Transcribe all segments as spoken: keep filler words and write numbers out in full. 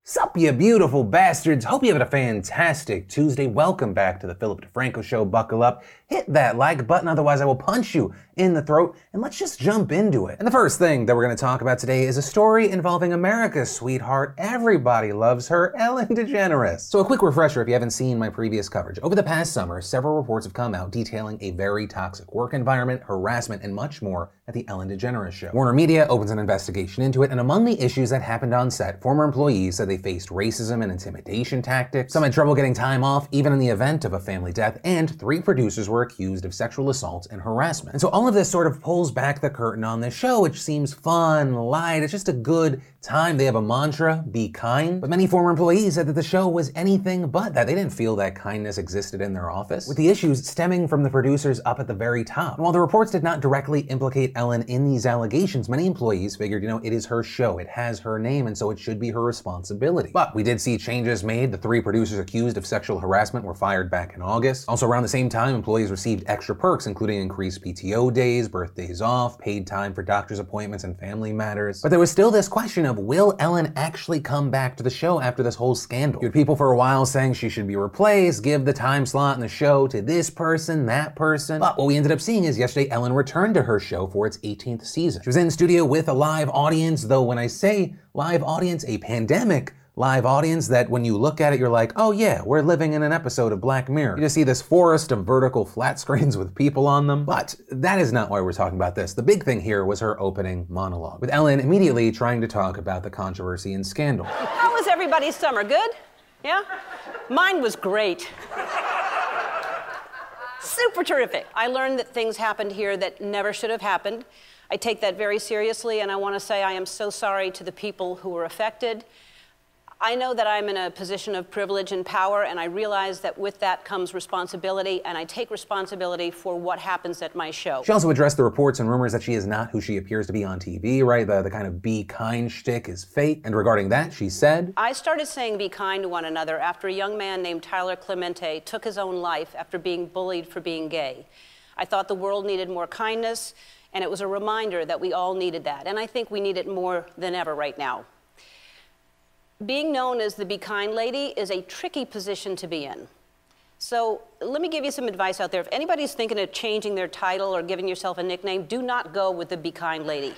Sup, you beautiful bastards. Hope you have a fantastic Tuesday. Welcome back to the Philip DeFranco Show. Buckle up, hit that like button, otherwise I will punch you in the throat, and let's just jump into it. And the first thing that we're going to talk about today is a story involving America's sweetheart. Everybody loves her, Ellen DeGeneres. So a quick refresher if you haven't seen my previous coverage. Over the past summer, several reports have come out detailing a very toxic work environment, harassment, and much more at the Ellen DeGeneres Show. Warner Media opens an investigation into it, and among the issues that happened on set, former employees said they faced racism and intimidation tactics, some had trouble getting time off even in the event of a family death, and three producers were accused of sexual assault and harassment. And so all of this sort of pulls back the curtain on this show, which seems fun, light, it's just a good time. They have a mantra, be kind. But many former employees said that the show was anything but that. They didn't feel that kindness existed in their office, with the issues stemming from the producers up at the very top. And while the reports did not directly implicate Ellen in these allegations, many employees figured, you know, it is her show, it has her name, and so it should be her responsibility. But we did see changes made. The three producers accused of sexual harassment were fired back in August. Also around the same time, employees received extra perks, including increased P T O days, birthdays off, paid time for doctor's appointments and family matters. But there was still this question of, will Ellen actually come back to the show after this whole scandal? You had people for a while saying she should be replaced, give the time slot in the show to this person, that person. But what we ended up seeing is yesterday Ellen returned to her show for its eighteenth season. She was in studio with a live audience, though when I say live audience, a pandemic live audience that when you look at it, you're like, oh yeah, we're living in an episode of Black Mirror. You just see this forest of vertical flat screens with people on them. But that is not why we're talking about this. The big thing here was her opening monologue, with Ellen immediately trying to talk about the controversy and scandal. How was everybody's summer? Good? Yeah? Mine was great. Super terrific. I learned that things happened here that never should have happened. I take that very seriously, and I want to say I am so sorry to the people who were affected. I know that I'm in a position of privilege and power, and I realize that with that comes responsibility, and I take responsibility for what happens at my show. She also addressed the reports and rumors that she is not who she appears to be on T V, right? The, the kind of be kind shtick is fake. And regarding that, she said, I started saying be kind to one another after a young man named Tyler Clemente took his own life after being bullied for being gay. I thought the world needed more kindness, and it was a reminder that we all needed that, and I think we need it more than ever right now. Being known as the Be Kind Lady is a tricky position to be in. So let me give you some advice out there. If anybody's thinking of changing their title or giving yourself a nickname, do not go with the Be Kind Lady.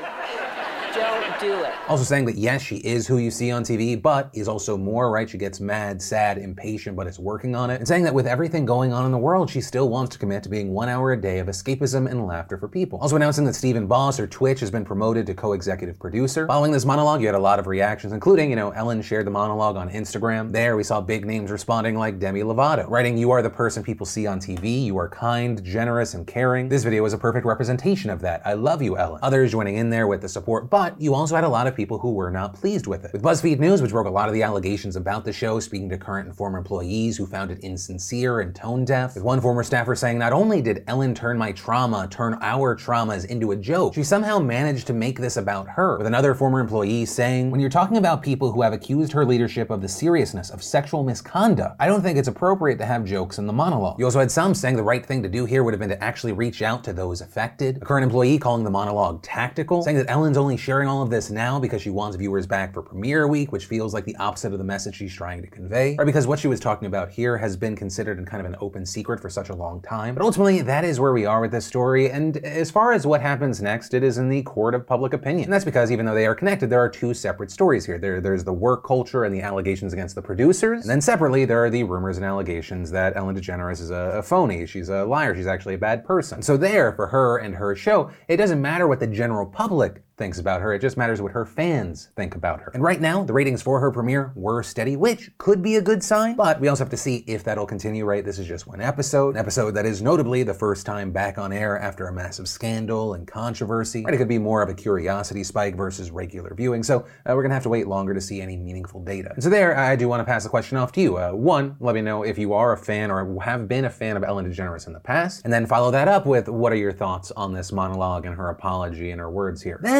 Don't do it. Also saying that yes, she is who you see on T V, but is also more, right? She gets mad, sad, impatient, but is working on it. And saying that with everything going on in the world, she still wants to commit to being one hour a day of escapism and laughter for people. Also announcing that Stephen Boss, or Twitch, has been promoted to co-executive producer. Following this monologue, you had a lot of reactions, including, you know, Ellen shared the monologue on Instagram. There, we saw big names responding like Demi Lovato, writing, you are the person people see on T V. You are kind, generous, and caring. This video was a perfect representation of that. I love you, Ellen. Others joining in there with the support, but you also had a lot of people who were not pleased with it. With BuzzFeed News, which broke a lot of the allegations about the show, speaking to current and former employees who found it insincere and tone deaf. With one former staffer saying, not only did Ellen turn my trauma, turn our traumas into a joke, she somehow managed to make this about her. With another former employee saying, when you're talking about people who have accused her leadership of the seriousness of sexual misconduct, I don't think it's appropriate to have jokes in the monologue. You also had some saying the right thing to do here would have been to actually reach out to those affected. A current employee calling the monologue tactical, saying that Ellen's only sharing all of this now because she wants viewers back for premiere week, which feels like the opposite of the message she's trying to convey, or because what she was talking about here has been considered in kind of an open secret for such a long time. But ultimately, that is where we are with this story, and as far as what happens next, it is in the court of public opinion. And that's because even though they are connected, there are two separate stories here. There, there's the work culture and the allegations against the producers, and then separately, there are the rumors and allegations that Ellen DeGeneres is a, a phony, she's a liar, she's actually a bad person. So there, for her and her show, it doesn't matter what the general public thinks about her, it just matters what her fans think about her. And right now, the ratings for her premiere were steady, which could be a good sign, but we also have to see if that'll continue, right? This is just one episode, an episode that is notably the first time back on air after a massive scandal and controversy. Right? It could be more of a curiosity spike versus regular viewing, so uh, we're gonna have to wait longer to see any meaningful data. And so there, I do want to pass the question off to you. Uh, one, let me know if you are a fan or have been a fan of Ellen DeGeneres in the past, and then follow that up with what are your thoughts on this monologue and her apology and her words here. Then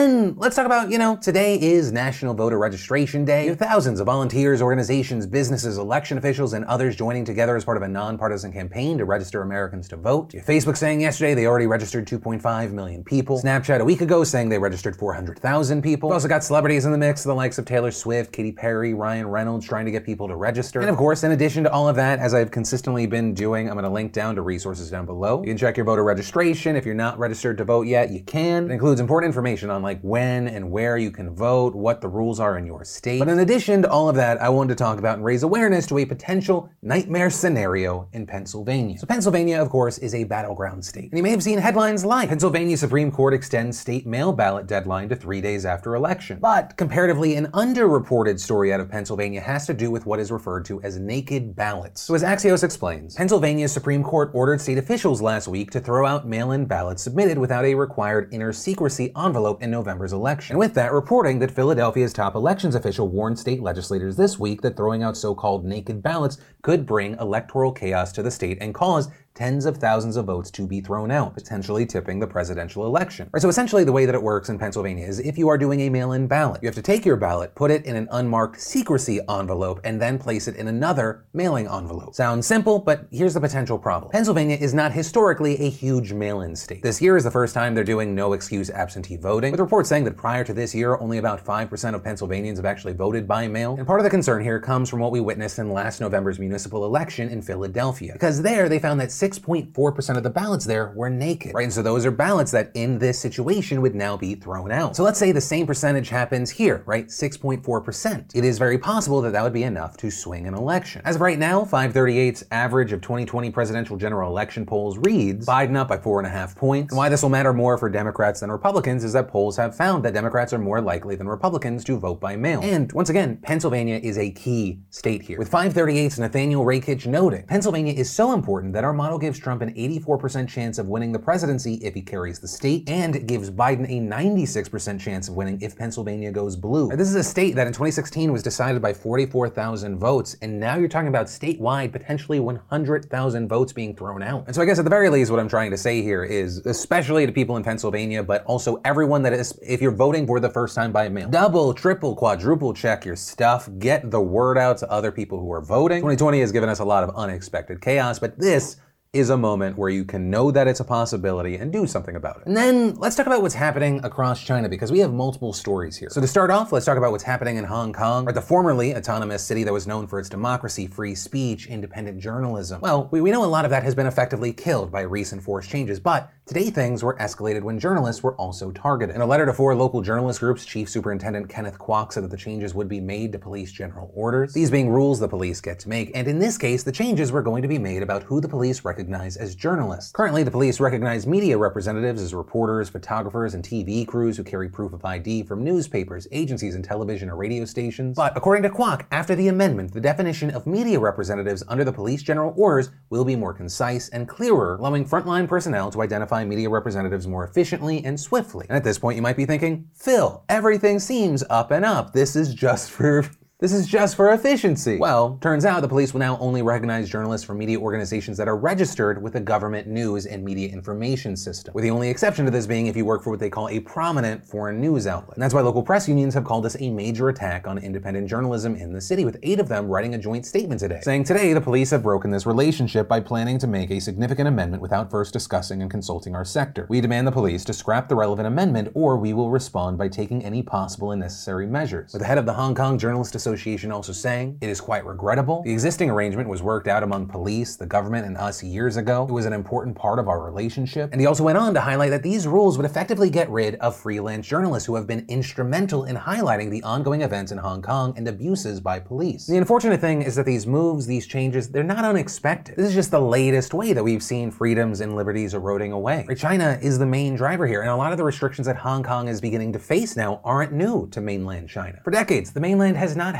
then let's talk about, you know, today is National Voter Registration Day. You have thousands of volunteers, organizations, businesses, election officials, and others joining together as part of a nonpartisan campaign to register Americans to vote. You have Facebook saying yesterday they already registered two point five million people. Snapchat a week ago saying they registered four hundred thousand people. We've also got celebrities in the mix, the likes of Taylor Swift, Katy Perry, Ryan Reynolds trying to get people to register. And of course, in addition to all of that, as I've consistently been doing, I'm going to link down to resources down below. You can check your voter registration. If you're not registered to vote yet, you can. It includes important information on like when and where you can vote, what the rules are in your state. But in addition to all of that, I wanted to talk about and raise awareness to a potential nightmare scenario in Pennsylvania. So Pennsylvania, of course, is a battleground state. And you may have seen headlines like Pennsylvania Supreme Court extends state mail ballot deadline to three days after election. But comparatively, an underreported story out of Pennsylvania has to do with what is referred to as naked ballots. So as Axios explains, Pennsylvania's Supreme Court ordered state officials last week to throw out mail-in ballots submitted without a required inner secrecy envelope in November's election. And with that, reporting that Philadelphia's top elections official warned state legislators this week that throwing out so-called naked ballots could bring electoral chaos to the state and cause tens of thousands of votes to be thrown out, potentially tipping the presidential election. Right, so essentially the way that it works in Pennsylvania is if you are doing a mail-in ballot, you have to take your ballot, put it in an unmarked secrecy envelope, and then place it in another mailing envelope. Sounds simple, but here's the potential problem. Pennsylvania is not historically a huge mail-in state. This year is the first time they're doing no-excuse absentee voting, with reports saying that prior to this year, only about five percent of Pennsylvanians have actually voted by mail. And part of the concern here comes from what we witnessed in last November's municipal election in Philadelphia, because there they found that six point four percent of the ballots there were naked, right? And so those are ballots that in this situation would now be thrown out. So let's say the same percentage happens here, right? six point four percent. It is very possible that that would be enough to swing an election. As of right now, five thirty-eight's average of twenty twenty presidential general election polls reads Biden up by four and a half points. And why this will matter more for Democrats than Republicans is that polls have found that Democrats are more likely than Republicans to vote by mail. And once again, Pennsylvania is a key state here, with five thirty-eight's Nathaniel Rakich noting, Pennsylvania is so important that our model gives Trump an eighty-four percent chance of winning the presidency if he carries the state, and gives Biden a ninety-six percent chance of winning if Pennsylvania goes blue. Now, this is a state that in twenty sixteen was decided by forty-four thousand votes, and now you're talking about statewide potentially one hundred thousand votes being thrown out. And so I guess at the very least what I'm trying to say here is, especially to people in Pennsylvania, but also everyone that is, if you're voting for the first time by mail, double, triple, quadruple check your stuff, get the word out to other people who are voting. twenty twenty has given us a lot of unexpected chaos, but this is a moment where you can know that it's a possibility and do something about it. And then let's talk about what's happening across China, because we have multiple stories here. So to start off, let's talk about what's happening in Hong Kong, or the formerly autonomous city that was known for its democracy, free speech, independent journalism. Well, we, we know a lot of that has been effectively killed by recent forced changes, but today things were escalated when journalists were also targeted. In a letter to four local journalist groups, Chief Superintendent Kenneth Kwok said that the changes would be made to police general orders, these being rules the police get to make, and in this case, the changes were going to be made about who the police recognize as journalists. Currently, the police recognize media representatives as reporters, photographers, and T V crews who carry proof of I D from newspapers, agencies, and television or radio stations. But according to Kwok, after the amendment, the definition of media representatives under the police general orders will be more concise and clearer, allowing frontline personnel to identify media representatives more efficiently and swiftly. And at this point, you might be thinking, Phil, everything seems up and up. This is just for... This is just for efficiency. Well, turns out the police will now only recognize journalists from media organizations that are registered with the government news and media information system, with the only exception to this being if you work for what they call a prominent foreign news outlet. And that's why local press unions have called this a major attack on independent journalism in the city, with eight of them writing a joint statement today, saying today the police have broken this relationship by planning to make a significant amendment without first discussing and consulting our sector. We demand the police to scrap the relevant amendment, or we will respond by taking any possible and necessary measures. With the head of the Hong Kong Journalist Association Association also saying, it is quite regrettable. The existing arrangement was worked out among police, the government, and us years ago. It was an important part of our relationship. And he also went on to highlight that these rules would effectively get rid of freelance journalists who have been instrumental in highlighting the ongoing events in Hong Kong and abuses by police. The unfortunate thing is that these moves, these changes, they're not unexpected. This is just the latest way that we've seen freedoms and liberties eroding away. China is the main driver here, and a lot of the restrictions that Hong Kong is beginning to face now aren't new to mainland China. For decades, the mainland has not had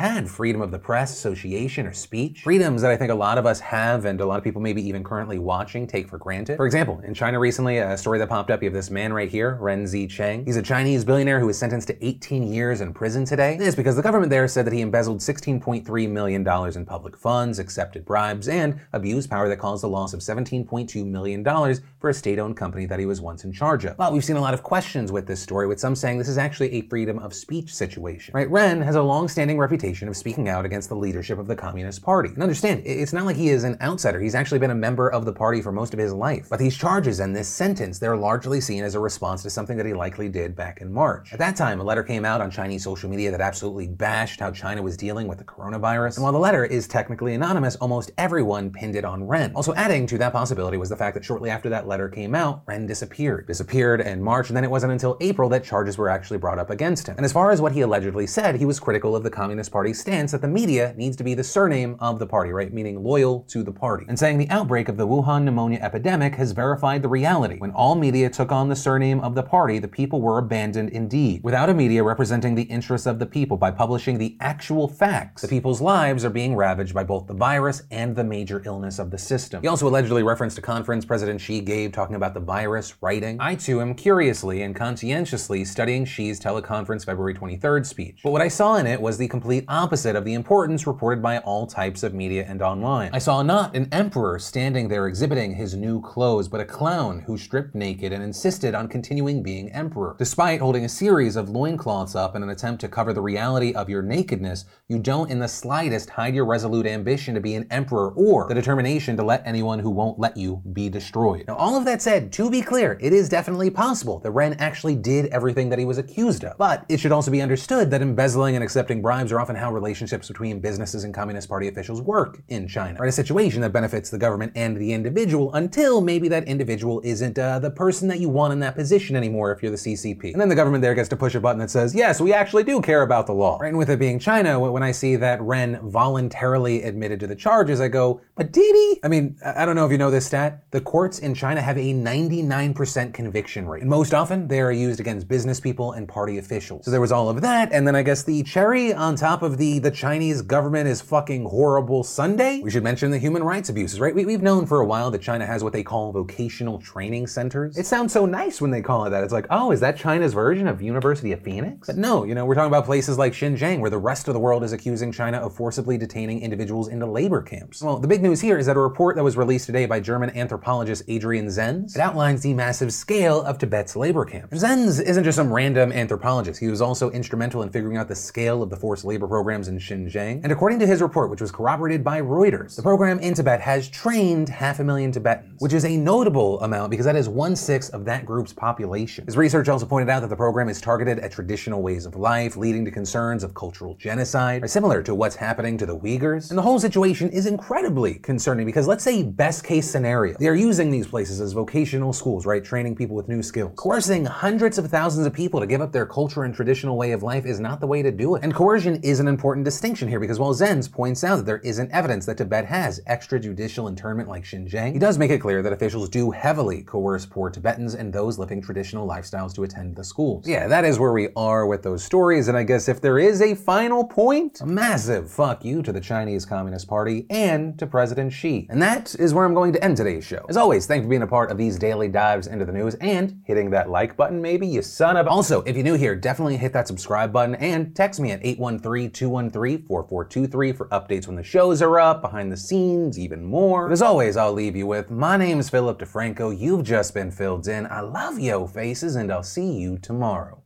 had freedom of the press, association, or speech. Freedoms that I think a lot of us have and a lot of people maybe even currently watching take for granted. For example, in China recently, a story that popped up, you have this man right here, Ren Zhiqiang. He's a Chinese billionaire who was sentenced to eighteen years in prison today. This is because the government there said that he embezzled sixteen point three million dollars in public funds, accepted bribes, and abused power that caused the loss of seventeen point two million dollars for a state-owned company that he was once in charge of. Well, we've seen a lot of questions with this story, with some saying this is actually a freedom of speech situation. Right? Ren has a long-standing reputation of speaking out against the leadership of the Communist Party. And understand, it's not like he is an outsider. He's actually been a member of the party for most of his life. But these charges and this sentence, they're largely seen as a response to something that he likely did back in March. At that time, a letter came out on Chinese social media that absolutely bashed how China was dealing with the coronavirus. And while the letter is technically anonymous, almost everyone pinned it on Ren. Also adding to that possibility was the fact that shortly after that letter came out, Ren disappeared. Disappeared in March, and then it wasn't until April that charges were actually brought up against him. And as far as what he allegedly said, he was critical of the Communist Party's stance that the media needs to be the surname of the party, right? Meaning loyal to the party. And saying the outbreak of the Wuhan pneumonia epidemic has verified the reality. When all media took on the surname of the party, the people were abandoned indeed. Without a media representing the interests of the people by publishing the actual facts, the people's lives are being ravaged by both the virus and the major illness of the system. He also allegedly referenced a conference President Xi gave talking about the virus, writing, I too am curiously and conscientiously studying Xi's teleconference February twenty-third speech. But what I saw in it was the complete opposite of the importance reported by all types of media and online. I saw not an emperor standing there exhibiting his new clothes, but a clown who stripped naked and insisted on continuing being emperor. Despite holding a series of loincloths up in an attempt to cover the reality of your nakedness, you don't in the slightest hide your resolute ambition to be an emperor or the determination to let anyone who won't let you be destroyed. Now, all of that said, to be clear, it is definitely possible that Ren actually did everything that he was accused of. But it should also be understood that embezzling and accepting bribes are often how relationships between businesses and Communist Party officials work in China. Right? A situation that benefits the government and the individual until maybe that individual isn't uh, the person that you want in that position anymore if you're the C C P. And then the government there gets to push a button that says, yes, we actually do care about the law. Right? And with it being China, when I see that Ren voluntarily admitted to the charges, I go, but did he? I mean, I don't know if you know this stat. The courts in China have a ninety-nine percent conviction rate. And most often, they are used against business people and party officials. So there was all of that, and then I guess the cherry on top of the the Chinese government is fucking horrible sundae. We should mention the human rights abuses, right? We, we've known for a while that China has what they call vocational training centers. It sounds so nice when they call it that. It's like, oh, is that China's version of University of Phoenix? But no, you know, we're talking about places like Xinjiang, where the rest of the world is accusing China of forcibly detaining individuals into labor camps. Well, the big news here is that a report that was released today by German anthropologist Adrian Zenz, it outlines the massive scale of Tibet's labor camps. Zenz isn't just some random anthropologist. He was also instrumental in figuring out the scale of the forced labor programs in Xinjiang. And according to his report, which was corroborated by Reuters, the program in Tibet has trained half a million Tibetans, which is a notable amount because that is one-sixth of that group's population. His research also pointed out that the program is targeted at traditional ways of life, leading to concerns of cultural genocide, similar to what's happening to the Uyghurs. And the whole situation is incredibly concerning because let's say best case scenario, they are using these places as vocational schools, right? Training people with new skills. Coercing hundreds of thousands of people to give up their culture and traditional way of life is not the way to do it. And coercion is an important distinction here because while Zenz points out that there isn't evidence that Tibet has extrajudicial internment like Xinjiang, he does make it clear that officials do heavily coerce poor Tibetans and those living traditional lifestyles to attend the schools. Yeah, that is where we are with those stories, and I guess if there is a final point, a massive fuck you to the Chinese Communist Party and to President Xi. And that is where I'm going to end today's show. As always, thanks for being a part of these daily dives into the news and hitting that like button, maybe, you son of a... Also, if you're new here, definitely hit that subscribe button and text me at eight one three, two one three, four four two three for updates when the shows are up, behind the scenes, even more. But as always, I'll leave you with, my name's Philip DeFranco, you've just been filled in, I love yo faces, and I'll see you tomorrow.